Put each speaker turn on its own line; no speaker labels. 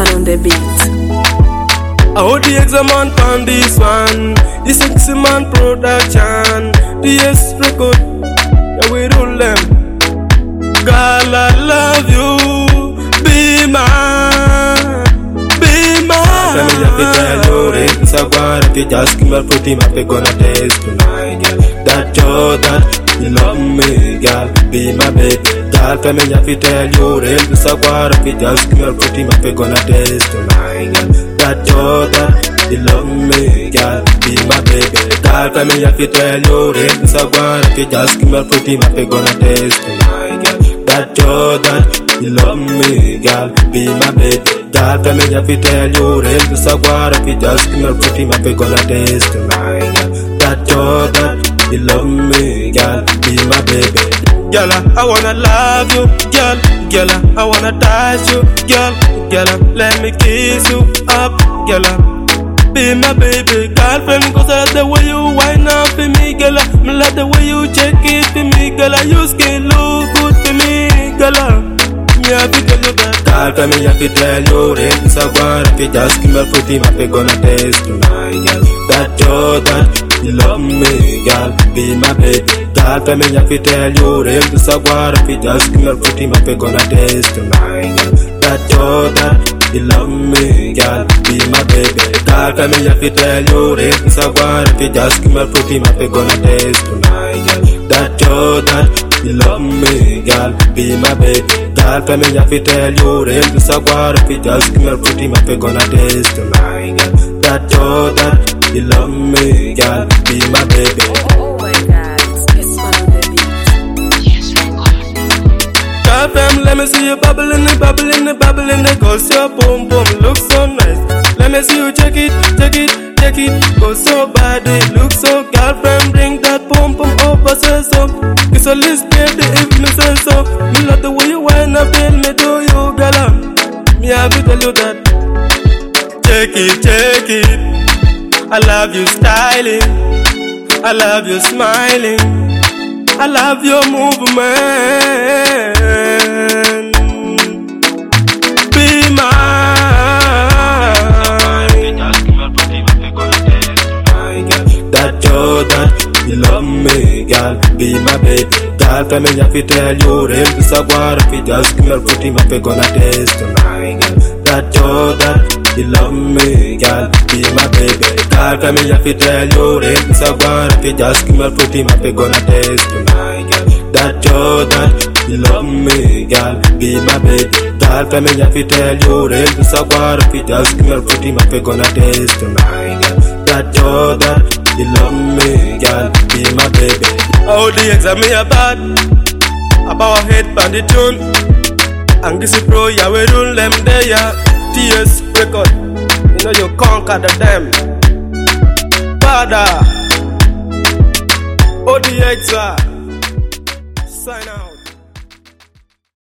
man on the beat.
I hold the exam on this one. The sexy man production. DS record. Yeah, we rule them. Girl, I love you. Be mine. Be mine. Let me have it tell you. It's a war. If you just give me a pretty map, you're gonna taste tonight, girl. That you, that you love me, girl. Be my baby. Girl, let me have it tell you. It's a war. If you just give me a pretty map, you're gonna taste tonight, girl. That you love me, girl, be my baby. Girl, let me have to tell you, it's a war. If you just give me a pretty map, you're gonna taste tonight, girl. That you love me, girl, be my baby. Girl, let me have to tell you, it's a war. If you just give me a pretty map, you're gonna taste tonight, girl. That you love me, girl, be my baby. Girl, I wanna love you, girl. Girl, I wanna touch you, girl. Girl, let me kiss you up, girl. Be my baby girlfriend, cause I love the way you wind up for me, girl. I love the way you check it for me, girl. Your skin look good for me, girl. Me have to tell you that. Girl, me have to tell you, it's a war. If you just give me a pretty map, you're gonna taste tonight, girl. That you love me, girl, be my baby. Girl, me have to tell you, it's a war. If you just give me a pretty map, you're gonna taste tonight, girl. That you love me, girl, be my baby. Girl, me have to tell you, it's a war. If you just give me a pretty map, you're gonna taste tonight, girl. That you love me, girl, be my baby. Girl, me have to tell you, it's a war. If you just give me a pretty map, you're gonna taste tonight, girl. That you love me, girl, be my baby.
Oh my God, this man on the beat. Yes,
Girl, let me see you bubbling it, cause your boom boom looks so nice. Let me see you check it, cause your body looks so. Girlfriend, bring that boom boom over, say so. It's a list, baby, if me say so. Me love the way you wind up, tell me do you, girl. Me have to tell you that. Check it. I love you styling, I love you smiling, I love your movement. Be mine. That you love me, girl, be my baby. Girl, let me have to tell you, it's a war. If you just give me a pretty map, you're gonna taste tonight, girl. That you love me, girl, be my baby. Girl, let me have to tell you, it's a war. If you just give me a pretty map, you're gonna taste tonight, girl. That you love me, girl, be my baby. Girl, let me have to tell you, it's a war. If you just give me a pretty map, you're gonna taste tonight, girl. That you love me, girl, be my baby. All the exam me a bad, about head pan the tune. And this is pro, yeah, we rule them there, yeah. TS record, you know you conquer the them. Father, all the exam, sign out.